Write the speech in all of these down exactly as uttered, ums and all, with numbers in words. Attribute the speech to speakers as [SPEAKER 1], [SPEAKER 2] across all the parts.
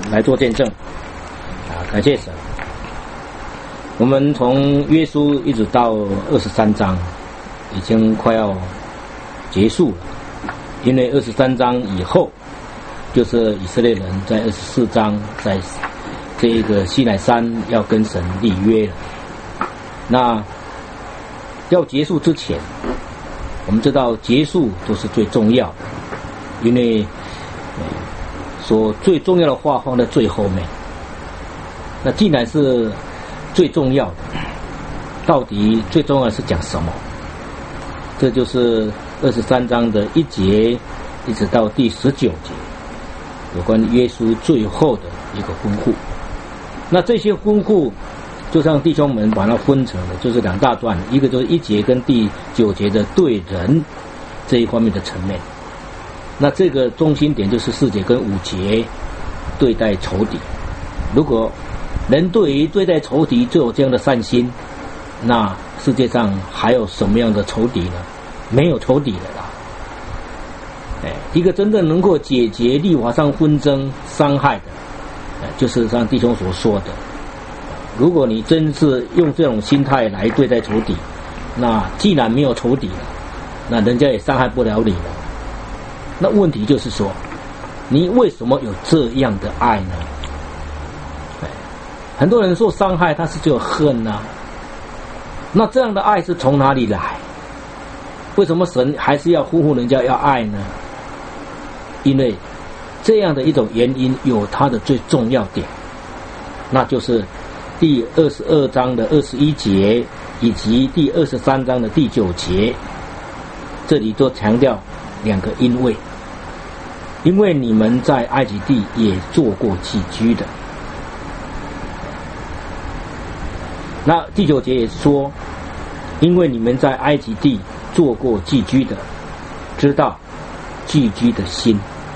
[SPEAKER 1] 来做见证啊！感谢神。我们从约书一直到二十三章，已经快要结束了。因为二十三章以后，就是以色列人在二十四章在这一个西乃山要跟神立约了。那要结束之前，我们知道结束都是最重要的，因为说最重要的话放在最后面。那既然是最重要的，到底最重要的是讲什么？这就是二十三章的一节一直到第十九节，有关约书最后的一个吩咐。那这些吩咐就像弟兄们把它分成了，就是两大段，一个就是一节跟第九节的对人这一方面的层面。那这个中心点就是四节跟五节对待仇敌。如果人对于对待仇敌就有这样的善心，那世界上还有什么样的仇敌呢？没有仇敌了啦。哎，一个真正能够解决立法上纷争伤害的，就是像弟兄所说的，如果你真是用这种心态来对待仇敌，那既然没有仇敌了，那人家也伤害不了你了。那问题就是说，你为什么有这样的爱呢？很多人说伤害他是只有恨啊，那这样的爱是从哪里来？为什么神还是要呼呼人家要爱呢？因为这样的一种原因有它的最重要点，那就是第二十二章的二十一节以及第二十三章的第九节，这里都强调两个因为。因为你们在埃及地也做过寄居的。那第九节也说，因为你们在埃及地做过寄居的，知道寄居的心。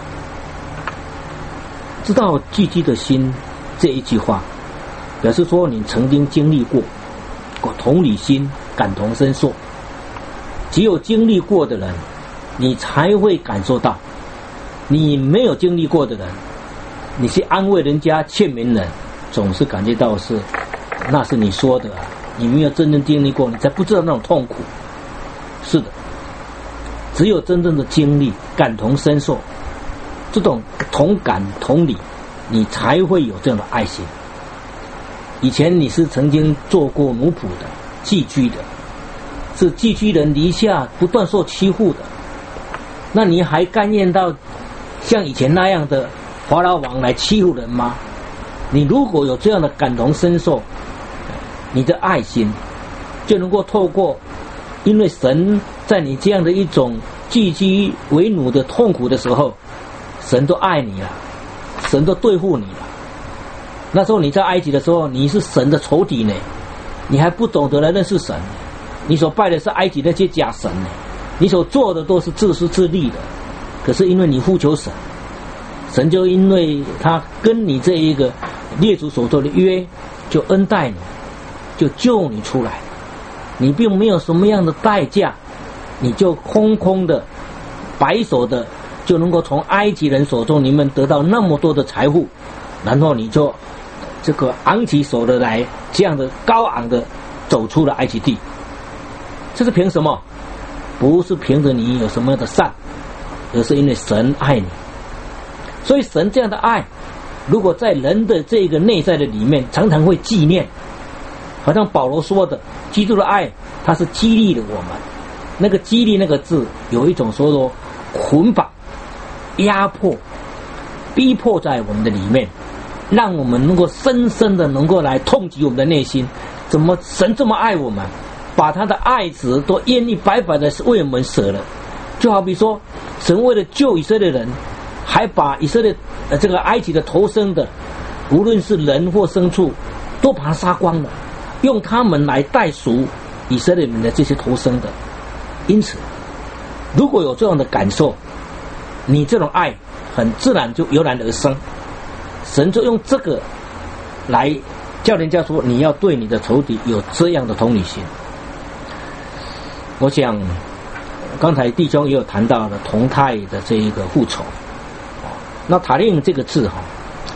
[SPEAKER 1] 知道寄居的心这一句话，表示说你曾经经历过，有同理心，感同身受。只有经历过的人，你才会感受到。你没有经历过的人，你去安慰人家、劝勉人，总是感觉到是那是你说的啊，你没有真正经历过，你才不知道那种痛苦。是的，只有真正的经历、感同身受，这种同感同理，你才会有这样的爱心。以前你是曾经做过奴仆的、寄居的，是寄居人篱下不断受欺负的，那你还甘愿到像以前那样的法老王来欺负人吗？你如果有这样的感同身受，你的爱心就能够透过，因为神在你这样的一种寄居为奴的痛苦的时候，神都爱你了，神都对付你了。那时候你在埃及的时候，你是神的仇敌呢，你还不懂得来认识神，你所拜的是埃及那些假神呢，你所做的都是自私自利的。可是因为你呼求神，神就因为他跟你这一个列祖所做的约，就恩待你，就救你出来。你并没有什么样的代价，你就空空的白手的就能够从埃及人手中你们得到那么多的财富，然后你就这个昂起手的来，这样的高昂的走出了埃及地。这是凭什么？不是凭着你有什么样的善，而是因为神爱你。所以神这样的爱，如果在人的这个内在的里面，常常会纪念。好像保罗说的，基督的爱，它是激励了我们。那个激励那个字，有一种说说捆绑、压迫、逼迫在我们的里面，让我们能够深深的能够来痛击我们的内心。怎么神这么爱我们，把他的爱子都愿意白白的为我们舍了？就好比说，神为了救以色列人，还把以色列、呃、这个埃及的头生的，无论是人或牲畜，都把它杀光了，用他们来代赎以色列人的这些头生的。因此，如果有这样的感受，你这种爱很自然就油然而生。神就用这个来叫人家说，你要对你的仇敌有这样的同理心。我想刚才弟兄也有谈到了同态的这一个复仇。那塔令这个字哈，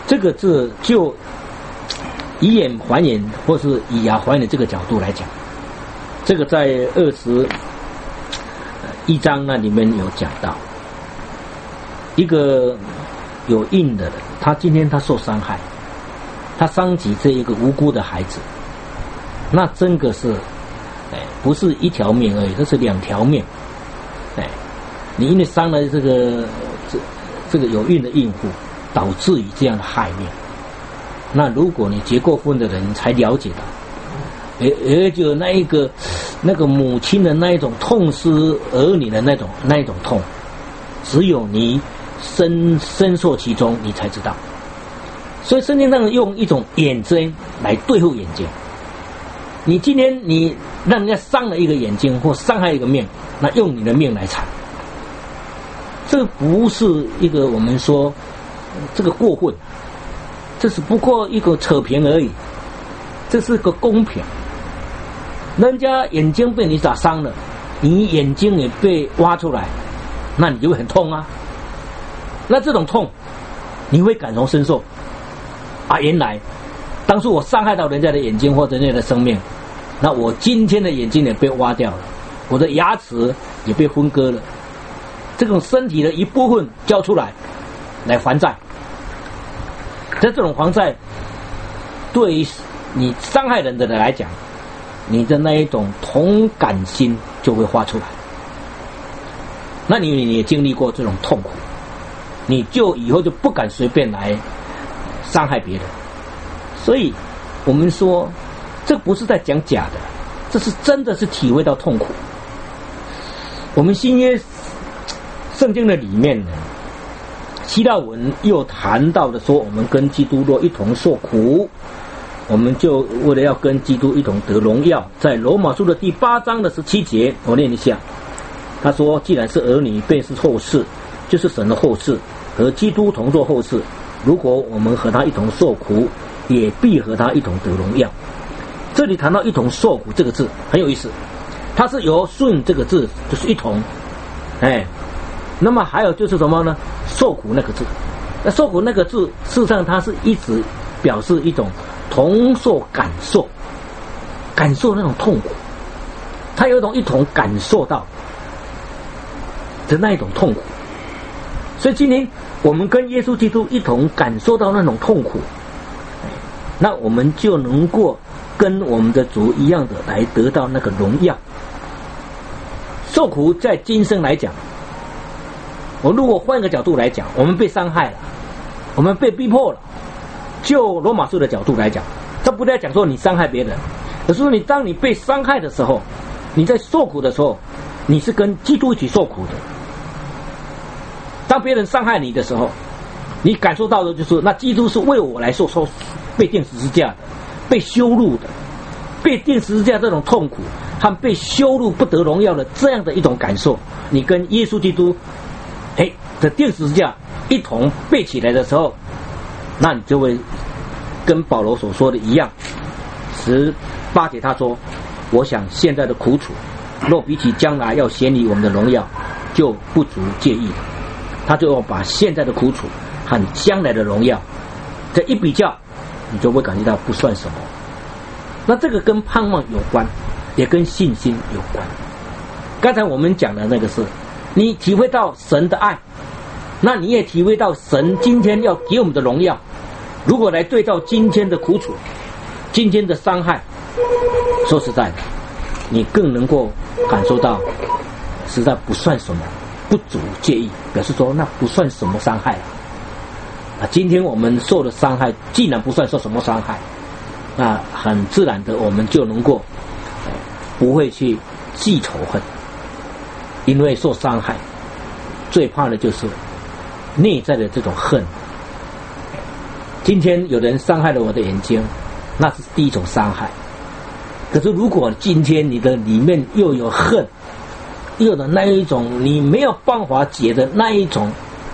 [SPEAKER 1] 这个字就以眼还眼或是以牙还眼这个角度来讲，这个在二十一章那里面有讲到，一个有印的人，他今天他受伤害，他伤及这一个无辜的孩子，那真的是，哎，不是一条命而已，这是两条命，哎，你因为伤了这个这这个有孕的孕妇，导致于这样的害命。那如果你结过婚的人才了解到，也也就那一个那个母亲的那一种痛失儿女的那种那一种痛，只有你深深受其中，你才知道。所以圣经上用一种眼睛来对付眼睛。你今天你让人家伤了一个眼睛或伤害一个命，那用你的命来偿，这不是一个我们说这个过分，这是不过一个扯平而已，这是个公平。人家眼睛被你打伤了，你眼睛也被挖出来，那你就会很痛啊。那这种痛你会感同身受啊，原来当初我伤害到人家的眼睛或者人家的生命，那我今天的眼睛也被挖掉了，我的牙齿也被分割了，这种身体的一部分交出来来还债。在这种还债，对于你伤害人的人来讲，你的那一种同感心就会发出来。那你你也经历过这种痛苦，你就以后就不敢随便来伤害别人。所以我们说这不是在讲假的，这是真的是体会到痛苦。我们新约圣经的里面呢，希腊文又谈到的说，我们跟基督若一同受苦，我们就为了要跟基督一同得荣耀。在罗马书的第八章的十七节，我念一下，他说，既然是儿女，便是后世，就是神的后世，和基督同作后世。如果我们和他一同受苦，也必和他一同得荣耀。这里谈到一同受苦这个字很有意思，它是由顺这个字就是一同，哎，那么还有就是什么呢？受苦那个字，那受苦那个字事实上它是一直表示一种同受感受，感受那种痛苦，它有一种一同感受到的那一种痛苦。所以今天我们跟耶稣基督一同感受到那种痛苦，那我们就能够跟我们的主一样的来得到那个荣耀。受苦在今生来讲，我如果换一个角度来讲，我们被伤害了，我们被逼迫了，就罗马书的角度来讲，他不在讲说你伤害别人，而是说你当你被伤害的时候，你在受苦的时候，你是跟基督一起受苦的。当别人伤害你的时候，你感受到的就是那基督是为我来受受被钉十字架的，被羞辱的，被钉十字架这种痛苦和被羞辱不得荣耀的这样的一种感受，你跟耶稣基督哎的钉十字架一同背起来的时候，那你就会跟保罗所说的一样。十八节他说，我想现在的苦楚若比起将来要显你我们的荣耀，就不足介意了。他就要把现在的苦楚和将来的荣耀这一比较，你就会感觉到不算什么。那这个跟盼望有关，也跟信心有关。刚才我们讲的那个是你体会到神的爱，那你也体会到神今天要给我们的荣耀。如果来对照今天的苦楚，今天的伤害，说实在的，你更能够感受到实在不算什么，不足介意，表示说那不算什么伤害了。啊，今天我们受的伤害既然不算受什么伤害，那很自然的我们就能够、呃、不会去记仇恨，因为受伤害最怕的就是内在的这种恨。今天有人伤害了我的眼睛，那是第一种伤害。可是如果今天你的里面又有恨，又有那一种你没有办法解的那一种，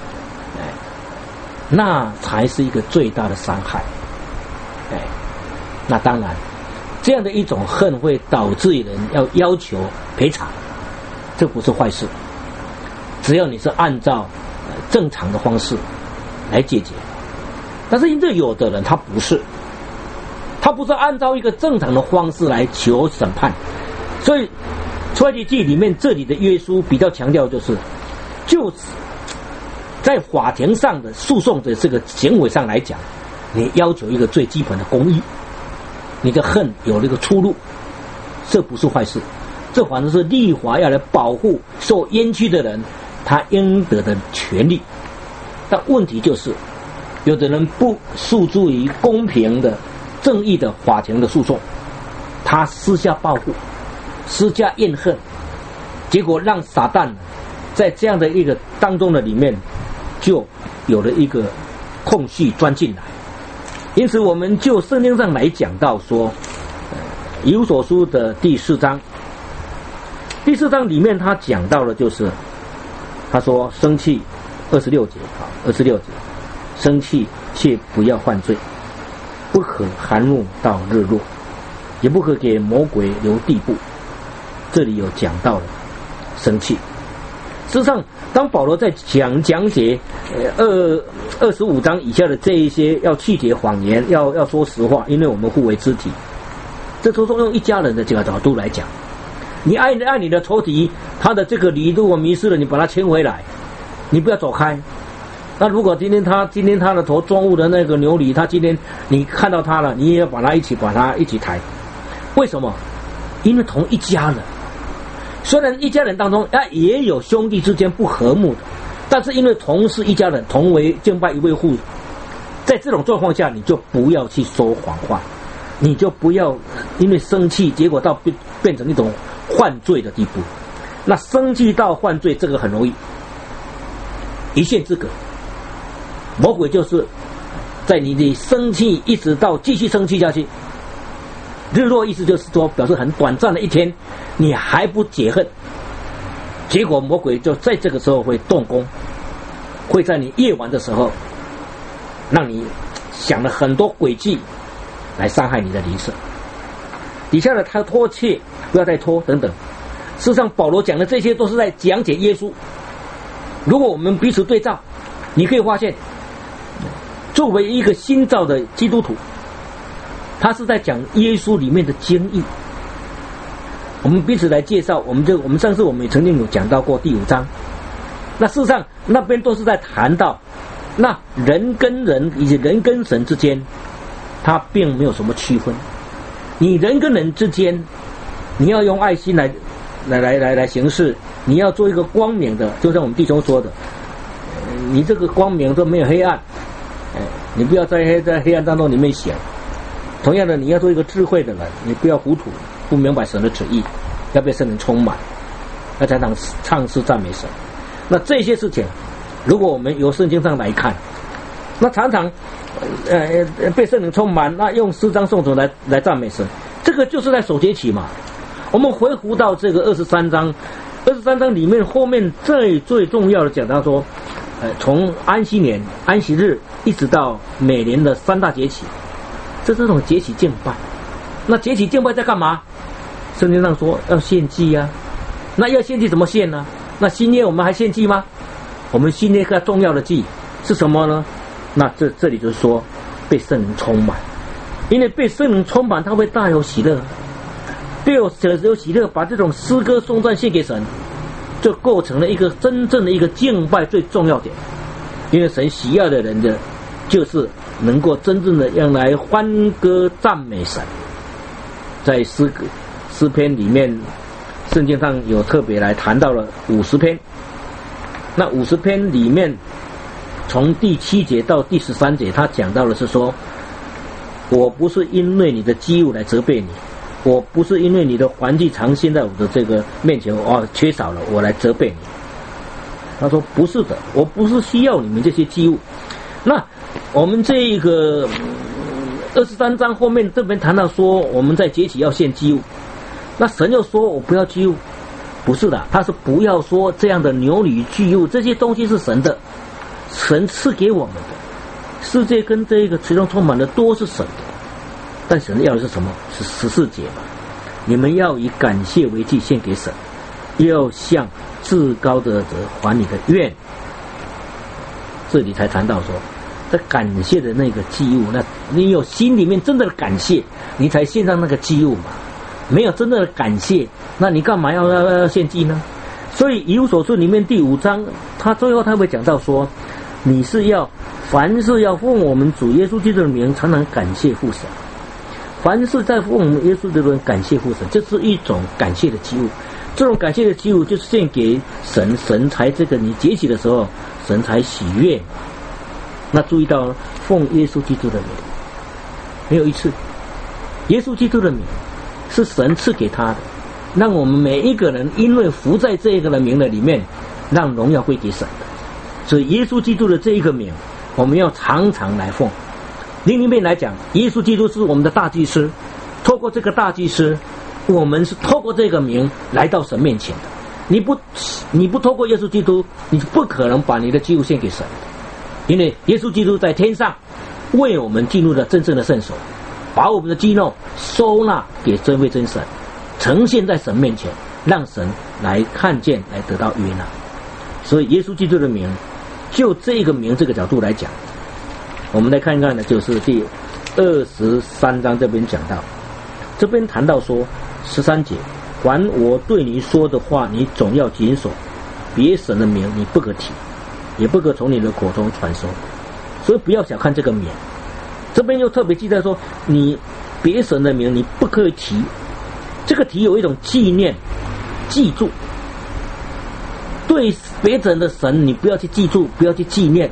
[SPEAKER 1] 那才是一个最大的伤害。哎，那当然这样的一种恨会导致人要要求赔偿，这不是坏事，只要你是按照正常的方式来解决。 但是因为有的人他不是，他不是按照一个正常的方式来求审判，所以出埃及记里面这里的约书比较强调就是，就是在法庭上的诉讼的这个行为上来讲，你要求一个最基本的公义，你的恨有那个出路，这不是坏事，这反正是立法要来保护受冤屈的人他应得的权利。但问题就是，有的人不诉诸于公平的正义的法庭的诉讼，他私下报复，私下怨恨，结果让撒旦在这样的一个当中的里面就有了一个空隙钻进来。因此我们就圣经上来讲到说，以弗所书的第四章，第四章里面他讲到了，就是他说生气，二十六节啊，二十六节，生气却不要犯罪，不可含怒到日落，也不可给魔鬼留地步。这里有讲到了生气。事实上，当保罗在讲讲解呃二二十五章以下的这一些要去解谎言，要要说实话，因为我们互为肢体，这都是用一家人的这个角度来讲。你爱爱你的仇敌，他的这个驴如果迷失了，你把它牵回来，你不要走开。那如果今天他今天他的头撞入的那个牛犁，他今天你看到他了，你也要把他一起把他一起抬。为什么？因为同一家人。虽然一家人当中啊也有兄弟之间不和睦的，但是因为同是一家人，同为敬拜一位父，在这种状况下，你就不要去说谎话，你就不要因为生气，结果到变变成一种犯罪的地步。那生气到犯罪，这个很容易，一线之隔。魔鬼就是在你的生气一直到继续生气下去，日落意思就是说表示很短暂的一天，你还不解恨，结果魔鬼就在这个时候会动工，会在你夜晚的时候让你想了很多诡计来伤害你的灵舍。底下的他拖欠不要再拖等等，事实上保罗讲的这些都是在讲解耶稣。如果我们彼此对照，你可以发现作为一个新造的基督徒，他是在讲耶稣里面的经义。我们彼此来介绍，我们这我们上次我们也曾经有讲到过第五章，那事实上那边都是在谈到那人跟人以及人跟神之间，他并没有什么区分。你人跟人之间，你要用爱心来来来来来行事，你要做一个光明的，就像我们弟兄说的，你这个光明都没有黑暗，你不要在黑在黑暗当中里面想。同样的，你要做一个智慧的人，你不要糊涂，不明白神的旨意，要被圣灵充满，要常常唱诗赞美神。那这些事情，如果我们由圣经上来看，那常常呃被圣灵充满，那用诗章颂词来来赞美神，这个就是在守节期嘛。我们回顾到这个二十三章，二十三章里面后面最最重要的讲到说，呃，从安息年、安息日一直到每年的三大节期，这是这种节期敬拜。那节期敬拜在干嘛？圣经上说要献祭啊。那要献祭怎么献呢？那新约我们还献祭吗？我们新约更重要的祭是什么呢？那这这里就是说被圣灵充满，因为被圣灵充满，他会大有喜乐，被有有喜乐，把这种诗歌颂赞献给神，就构成了一个真正的一个敬拜最重要点。因为神喜爱的人的，就是能够真正的用来欢歌赞美神。在诗歌诗篇里面，圣经上有特别来谈到了五十篇。那五十篇里面，从第七节到第十三节，他讲到的是说，我不是因为你的饥饿来责备你，我不是因为你的环境常现在我的这个面前哦缺少了，我来责备你。他说不是的，我不是需要你们这些祭物。那我们这个二十三章后面这边谈到说，我们在节期要献祭物，那神又说我不要祭物，不是的，他是不要说这样的牛驴祭物，这些东西是神的，神赐给我们的，世界跟这个其中充满的都是神的，但神要的是什么？是十四节嘛，你们要以感谢为祭献给神，要向至高的者还你的愿。这里才谈到说， 这感谢的那个祭物，那你有心里面真的感谢，你才献上那个祭物嘛。没有真正的感谢，那你干嘛要要要献祭呢？所以以弗所书里面第五章，他最后他会讲到说，你是要凡事要奉我们主耶稣基督的名，常常感谢父神。凡是在奉我们耶稣的人感谢父神，这是一种感谢的祭物。这种感谢的祭物就是献给神，神才这个你节期的时候，神才喜悦。那注意到奉耶稣基督的名，没有一次，耶稣基督的名是神赐给他的，让我们每一个人因为服在这个的名的里面，让荣耀归给神的。所以耶稣基督的这一个名，我们要常常来奉。另一面来讲，耶稣基督是我们的大祭司，透过这个大祭司，我们是透过这个名来到神面前的。你不你不透过耶稣基督，你不可能把你的祭物献给神的，因为耶稣基督在天上为我们进入了真正的圣所，把我们的祭肉收纳给真位真神，呈现在神面前，让神来看见，来得到悦纳。所以耶稣基督的名，就这个名这个角度来讲，我们来看一看呢，就是第二十三章这边讲到，这边谈到说十三节，凡我对你说的话，你总要谨守，别神的名你不可提，也不可从你的口中传说。所以不要小看这个名，这边又特别记载说，你别神的名你不可以提，这个提有一种纪念、记住。对别人的神，你不要去记住，不要去纪念。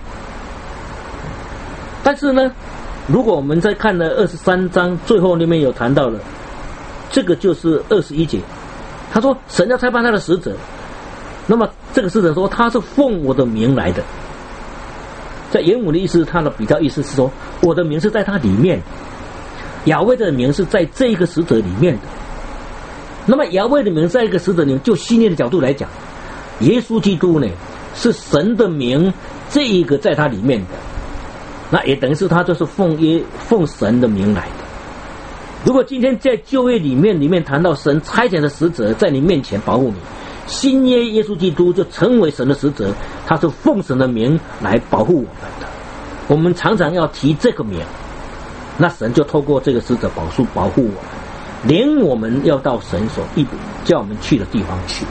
[SPEAKER 1] 但是呢，如果我们在看了二十三章最后那边有谈到了，这个就是二十一节，他说神要差派他的使者，那么这个使者说他是奉我的名来的。在原文的意思，他的比较意思是说，我的名是在他里面，雅威的名是在这一个使者里面的。那么雅威的名在一个使者里面，就信念的角度来讲，耶稣基督呢是神的名，这一个在他里面的，那也等于是他就是奉耶奉神的名来的。如果今天在旧约里面里面谈到神差遣的使者在你面前保护你，新约耶稣基督就成为神的使者，他是奉神的名来保护我们的。我们常常要提这个名，那神就透过这个使者保护保护我们，连我们要到神所一叫我们去的地方去。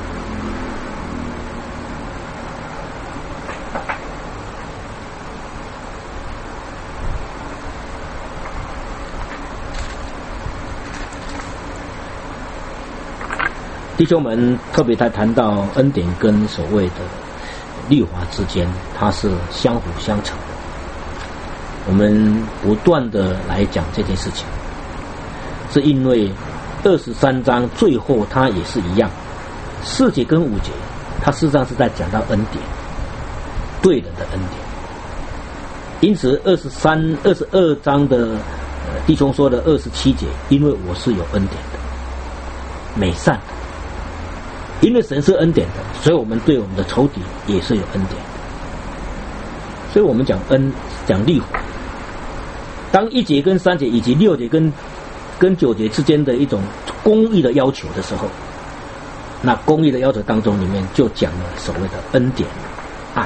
[SPEAKER 1] 弟兄们，特别他谈到恩典跟所谓的律法之间，它是相辅相成的。我们不断的来讲这件事情，是因为二十三章最后它也是一样，四节跟五节，它事实上是在讲到恩典，对人的恩典。因此二十三、二十二章的、呃、弟兄说的二十七节，因为我是有恩典的，美善的。因为神是恩典的，所以我们对我们的仇敌也是有恩典的。所以我们讲恩，讲律法。当一节跟三节以及六节跟跟九节之间的一种公义的要求的时候，那公义的要求当中里面就讲了所谓的恩典、爱。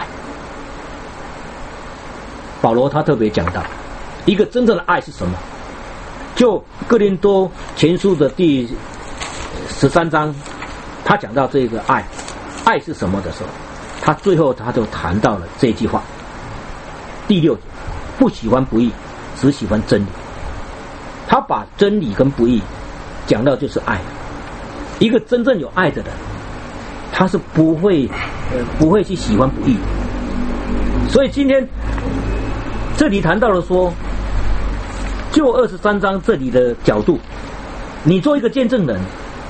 [SPEAKER 1] 保罗他特别讲到，一个真正的爱是什么？就哥林多前书的第十三章。他讲到这个爱，爱是什么的时候，他最后他就谈到了这句话，第六节，不喜欢不义，只喜欢真理。他把真理跟不义讲到就是爱。一个真正有爱的人，他是不会呃不会去喜欢不义。所以今天这里谈到了说，就二十三章这里的角度，你做一个见证人，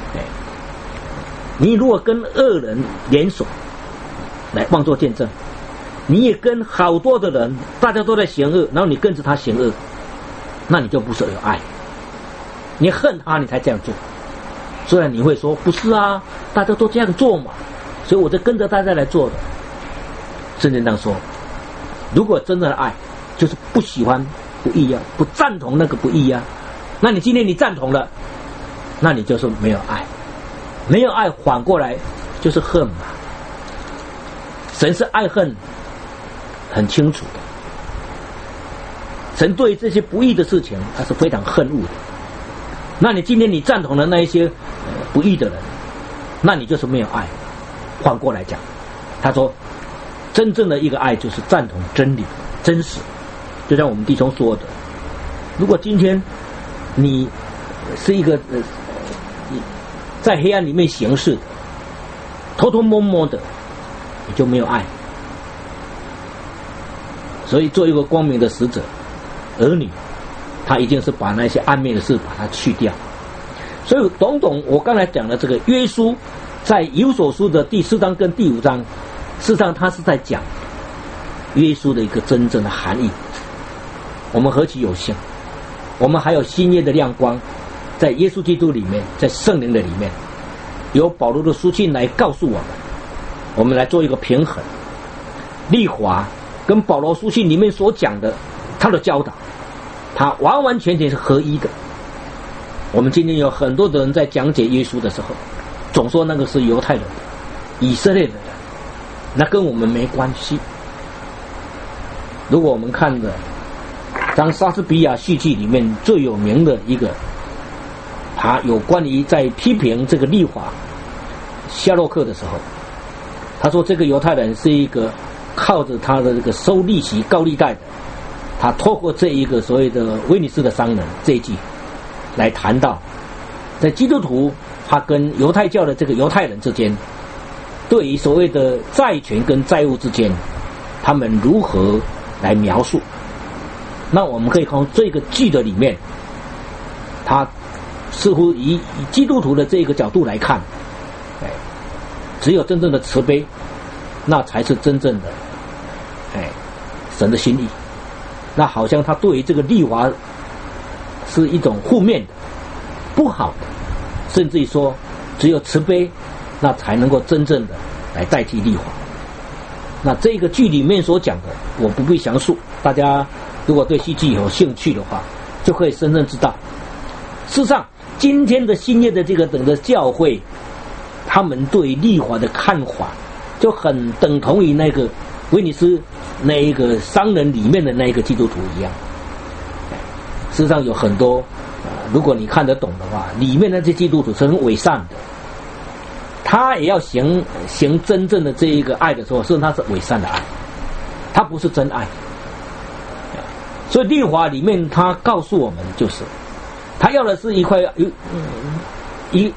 [SPEAKER 1] 你如果跟恶人联手来妄作见证，你也跟好多的人大家都在嫌恶，然后你跟着他嫌恶，那你就不是有爱，你恨他你才这样做。虽然你会说不是啊，大家都这样做嘛，所以我就跟着大家来做的。圣经上说，如果真正的爱就是不喜欢不义啊，不赞同那个不义啊，那你今天你赞同了，那你就是没有爱。没有爱，反过来就是恨嘛。神是爱恨很清楚的， 神对这些不义的事情他是非常恨恶的。那你今天你赞同了那一些、呃、不义的人，那你就是没有爱。反过来讲，他说真正的一个爱就是赞同真理真实，就像我们弟兄说的，如果今天你是一个呃在黑暗里面行事的，偷偷摸摸的，你就没有爱。所以做一个光明的使者，儿女他一定是把那些暗面的事把它去掉。所以懂懂我刚才讲的这个约书在以弗所书的第四章跟第五章，事实上他是在讲约书的一个真正的含义。我们何其有幸，我们还有新约的亮光，在耶稣基督里面，在圣灵的里面，由保罗的书信来告诉我们，我们来做一个平衡。律法跟保罗书信里面所讲的他的教导，他完完全全是合一的。我们今天有很多的人在讲解耶稣的时候，总说那个是犹太人、以色列的人，那跟我们没关系。如果我们看的当莎士比亚戏剧里面最有名的一个，他有关于在批评这个律法夏洛克的时候，他说这个犹太人是一个靠着他的这个收利息高利贷的，他透过这一个所谓的威尼斯的商人这一句来谈到，在基督徒他跟犹太教的这个犹太人之间，对于所谓的债权跟债务之间，他们如何来描述。那我们可以从这个剧的里面，他似乎以以基督徒的这个角度来看，哎，只有真正的慈悲，那才是真正的哎神的心意。那好像他对于这个律法是一种负面的、不好的，甚至于说只有慈悲，那才能够真正的来代替律法。那这个剧里面所讲的，我不必详述，大家如果对戏剧有兴趣的话，就可以深深知道。事实上，今天的新约的这个等的教会，他们对律法的看法，就很等同于那个威尼斯那一个商人里面的那一个基督徒一样。事实上有很多、呃、如果你看得懂的话，里面的这基督徒是很伪善的，他也要行行真正的这一个爱的时候，事实上他是伪善的爱，他不是真爱。所以律法里面他告诉我们，就是他要的是一块一一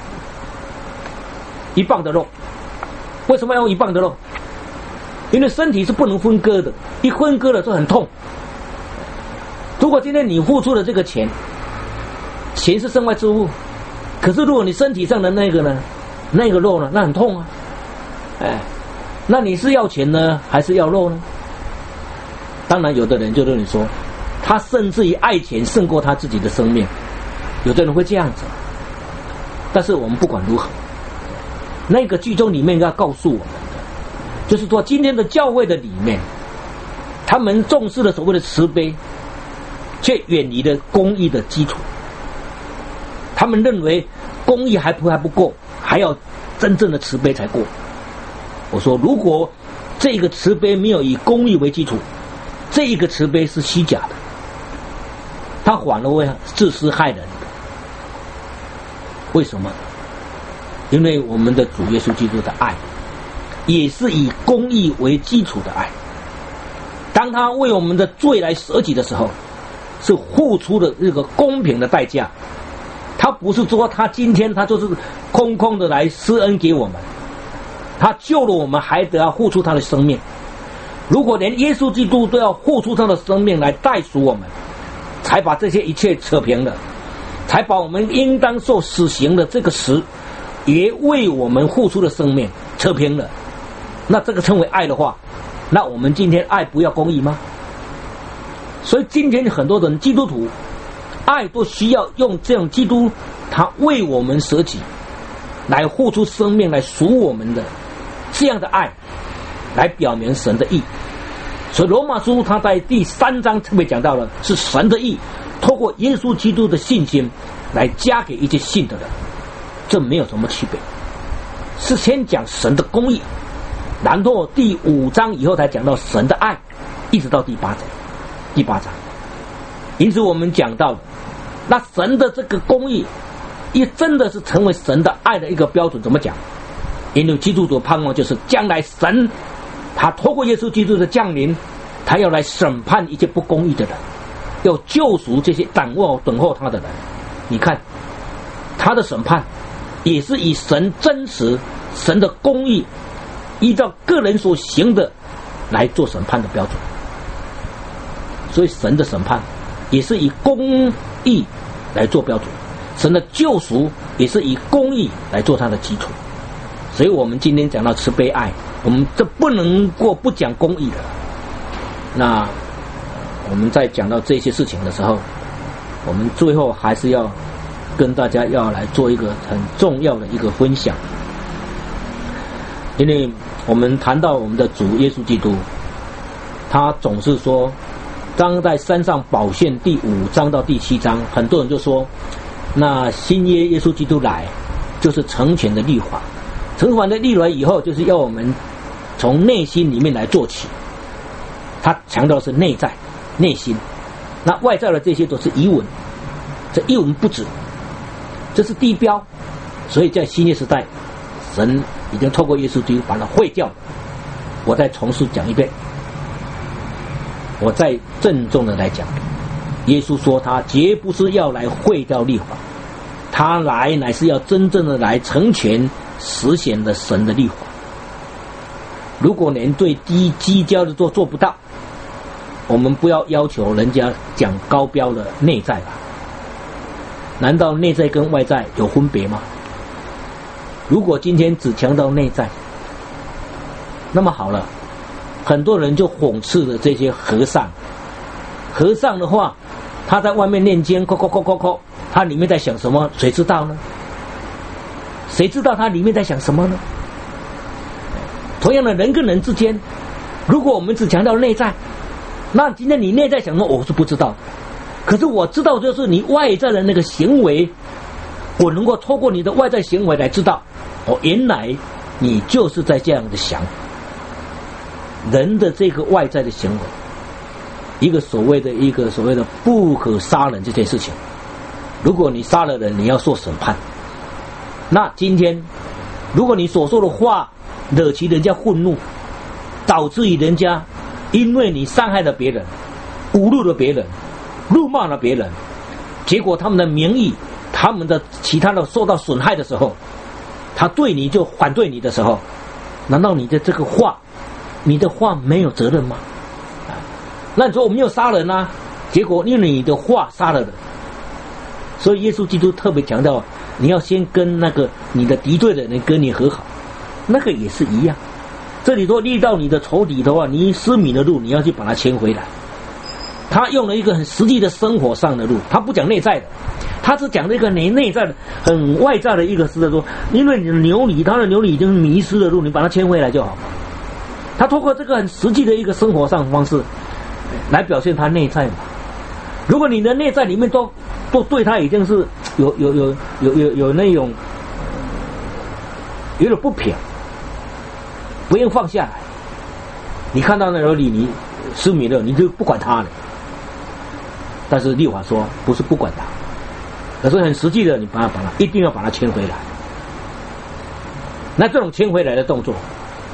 [SPEAKER 1] 一磅的肉。为什么要用一磅的肉？因为身体是不能分割的，一分割了就很痛。如果今天你付出了这个钱，钱是身外之物，可是如果你身体上的那个呢，那个肉呢，那很痛啊。哎，那你是要钱呢，还是要肉呢？当然有的人就对你说，他甚至于爱钱胜过他自己的生命，有的人会这样子。但是我们不管如何，那个剧中里面要告诉我们的，就是说今天的教会的里面，他们重视了所谓的慈悲，却远离了公义的基础。他们认为公义还不还不够，还要真正的慈悲才过。我说，如果这个慈悲没有以公义为基础，这一个慈悲是虚假的，他反而会自私害人的。为什么？因为我们的主耶稣基督的爱，也是以公义为基础的爱。当他为我们的罪来舍己的时候，是付出的这个公平的代价。他不是说他今天他就是空空的来施恩给我们，他救了我们，还得要付出他的生命。如果连耶稣基督都要付出他的生命来代赎我们，才把这些一切扯平了，才把我们应当受死刑的这个死，也为我们付出的生命扯平了，那这个称为爱的话，那我们今天爱不要公义吗？所以今天很多人基督徒爱都需要用这样基督他为我们舍己，来付出生命来赎我们的这样的爱，来表明神的义。所以罗马书他在第三章特别讲到了，是神的义透过耶稣基督的信心来加给一些信的人，这没有什么区别，是先讲神的公义，然后第五章以后才讲到神的爱，一直到第八章。第八章因此我们讲到，那神的这个公义也真的是成为神的爱的一个标准。怎么讲？因为基督徒盼望就是将来神他透过耶稣基督的降临，他要来审判一切不公义的人，要救赎这些等候等候他的人。你看他的审判也是以神真实神的公义依照个人所行的来做审判的标准。所以神的审判也是以公义来做标准，神的救赎也是以公义来做它的基础。所以我们今天讲到慈悲爱，我们这不能够不讲公义的。那我们在讲到这些事情的时候，我们最后还是要跟大家要来做一个很重要的一个分享。因为我们谈到我们的主耶稣基督，他总是说，当在山上宝训第五章到第七章，很多人就说，那新约耶稣基督来就是成全的律法，成全的律法以后就是要我们从内心里面来做起。他强调的是内在内心，那外在的这些都是遗文，这一文不止，这是地标。所以在新约时代，神已经透过耶稣基督把它废掉了。我再重述讲一遍，我再郑重的来讲，耶稣说他绝不是要来废掉律法，他来乃是要真正的来成全实现的神的律法。如果连对低基教的做做不到，我们不要要求人家讲高标的内在吧？难道内在跟外在有分别吗？如果今天只强调内在，那么好了，很多人就讽刺了这些和尚。和尚的话，他在外面念经，扣扣扣扣扣，他里面在想什么？谁知道呢？谁知道他里面在想什么呢？同样的，人跟人之间，如果我们只强调内在，那今天你内在想什么，我是不知道。可是我知道，就是你外在的那个行为，我能够透过你的外在行为来知道，哦，原来你就是在这样的想。人的这个外在的行为，一个所谓的一个所谓的不可杀人这件事情，如果你杀了人，你要受审判。那今天，如果你所说的话惹起人家愤怒，导致于人家因为你伤害了别人，侮辱了别人，辱骂了别人，结果他们的名誉，他们的其他的受到损害的时候，他对你就反对你的时候，难道你的这个话，你的话没有责任吗？那你说我没有杀人啊，结果因为你的话杀了人。所以耶稣基督特别强调，你要先跟那个你的敌对的人跟你和好，那个也是一样。这里说遇到你的仇敌的话，你失迷的路，你要去把它牵回来。他用了一个很实际的生活上的路，他不讲内在的，他是讲这个你内在的很外在的一个是说，因为你的牛犁，他的牛犁已经迷失的路，你把它牵回来就好。他通过这个很实际的一个生活上的方式来表现他内在嘛。如果你的内在里面都都对他已经是有有有有有有那种有点不平，不愿放下来，你看到那牛犁你失迷了，你就不管他了。但是律法说不是不管他，可是很实际的，你把它把它一定要把它牵回来。那这种牵回来的动作，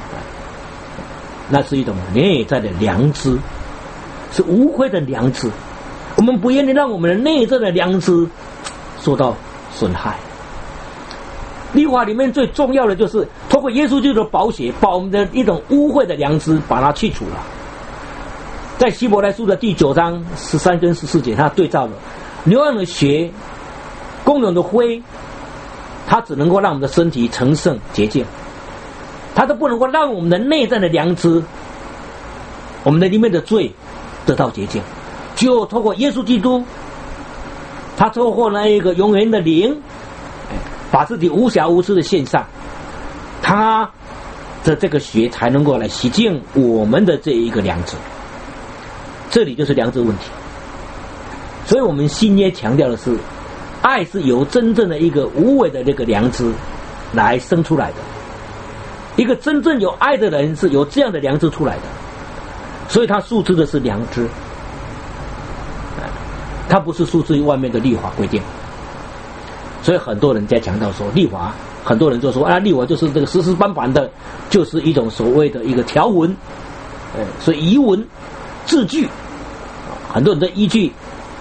[SPEAKER 1] 那是一种内在的良知，是无愧的良知。我们不愿意让我们的内在的良知受到损害。律法里面最重要的就是透过耶稣基督的宝血，把我们的一种污秽的良知把它去除了。在希伯来书的第九章十三跟十四节，他对照了牛羊的血、公牛的灰，它只能够让我们的身体成圣洁净，它都不能够让我们的内在的良知，我们的里面的罪得到洁净。只有透过耶稣基督，他透过那一个永远的灵，把自己无瑕无疵的献上，他的这个血才能够来洗净我们的这一个良知。这里就是良知问题。所以我们新约强调的是，爱是由真正的一个无伪的这个良知来生出来的。一个真正有爱的人是由这样的良知出来的，所以他诉之的是良知。 它不是出自于外面的律法规定。所以很多人在强调说，律法，很多人就说啊，律法就是这个实实板板的，就是一种所谓的一个条文，呃，所以遗文、字句，很多人的依据。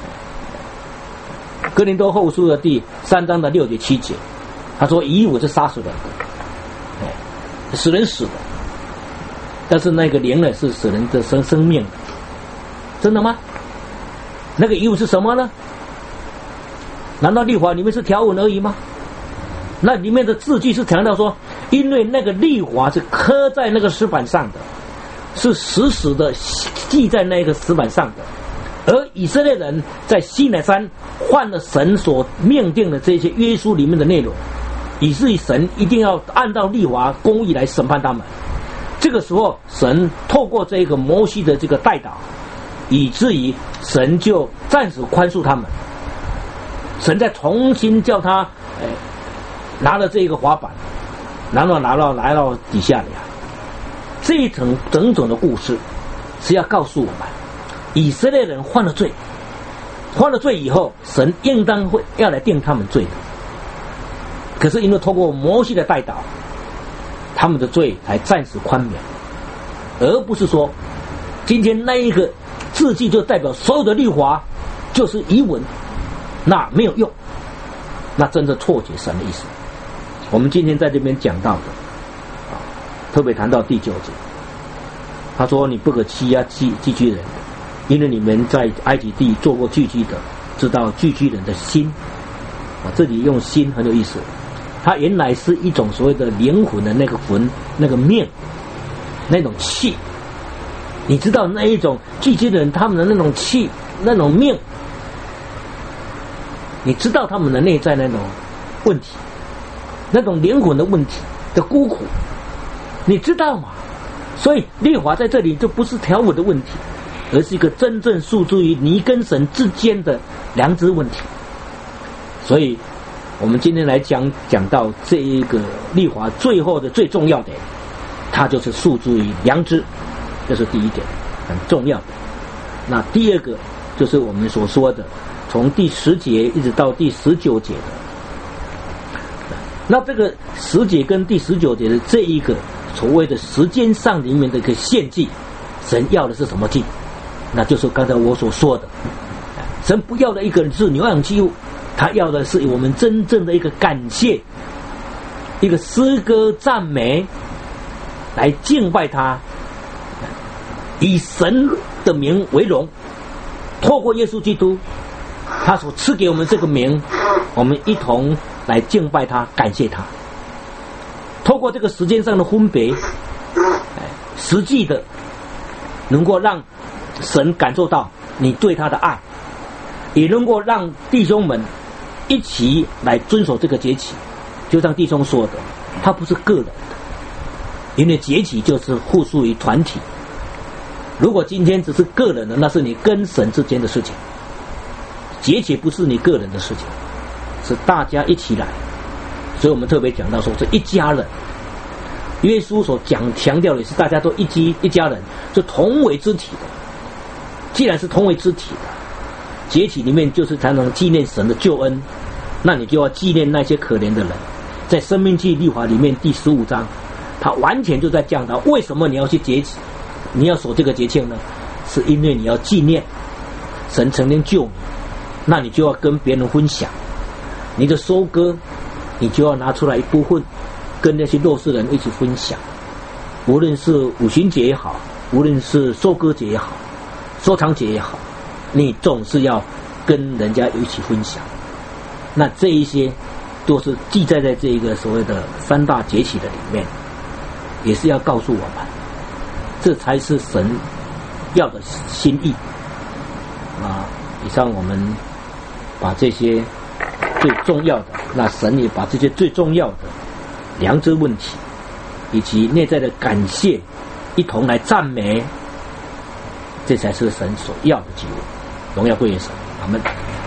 [SPEAKER 1] 哥林多后书的第三章的六节七节，他说遗文是杀死人的，哎，使人死的，但是那个灵呢是使人的生生命的，真的吗？那个遗文是什么呢？难道律法里面是条文而已吗？那里面的字句是强调说，因为那个律法是刻在那个石板上的，是死死的记在那个石板上的，而以色列人在西乃山犯了神所命定的这些约书里面的内容，以至于神一定要按照律法公义来审判他们。这个时候神透过这个摩西的这个代祷，以至于神就暂时宽恕他们，神再重新叫他、哎、拿了这个滑板，然后拿到来到底下来。这一层整整的故事是要告诉我们，以色列人犯了罪，犯了罪以后，神应当会要来定他们罪的。可是因为透过摩西的代祷，他们的罪才暂时宽免，而不是说今天那一个字句就代表所有的律法就是遗文，那没有用，那真的错解神的意思。我们今天在这边讲到的，啊，特别谈到第九节，他说你不可欺压寄寄居人，因为你们在埃及地做过寄居的，知道寄居人的心。啊，这里用心很有意思，它原来是一种所谓的灵魂的那个魂，那个命，那种气。你知道那一种寄居的人他们的那种气，那种命，你知道他们的内在那种问题，那种灵魂的问题的孤苦，你知道吗？所以律法在这里就不是条文的问题，而是一个真正诉诸于你跟神之间的良知问题。所以我们今天来讲讲到这一个律法最后的最重要的，它就是诉诸于良知，这是第一点很重要的。那第二个就是我们所说的从第十节一直到第十九节的，那这个十节跟第十九节的这一个所谓的时间上里面的一个献祭，神要的是什么祭？那就是刚才我所说的，神不要的一个是牛羊祭物，他要的是我们真正的一个感谢，一个诗歌赞美，来敬拜他，以神的名为荣。透过耶稣基督他所赐给我们这个名，我们一同来敬拜他，感谢他。透过这个时间上的分别，实际的能够让神感受到你对他的爱，也能够让弟兄们一起来遵守这个节期。就像弟兄说的，他不是个人的，因为节期就是附属于团体。如果今天只是个人的，那是你跟神之间的事情，节期不是你个人的事情，是大家一起来。所以我们特别讲到说这一家人，耶稣所讲强调的是大家都一基一家人，是同为肢体的。既然是同为肢体的，节期里面就是才能纪念神的救恩，那你就要纪念那些可怜的人。在申命记律法里面第十五章，他完全就在讲到为什么你要去节期，你要守这个节庆呢？是因为你要纪念神曾经救你，那你就要跟别人分享你的收割，你就要拿出来一部分跟那些弱势人一起分享。无论是五旬节也好，无论是收割节也好，收藏节也好，你总是要跟人家一起分享。那这一些都是记载在这个所谓的三大节期的里面，也是要告诉我们，这才是神要的心意啊！以上我们把这些最重要的，那神也把这些最重要的良知问题以及内在的感谢一同来赞美，这才是神所要的祭物。荣耀归于神，阿们。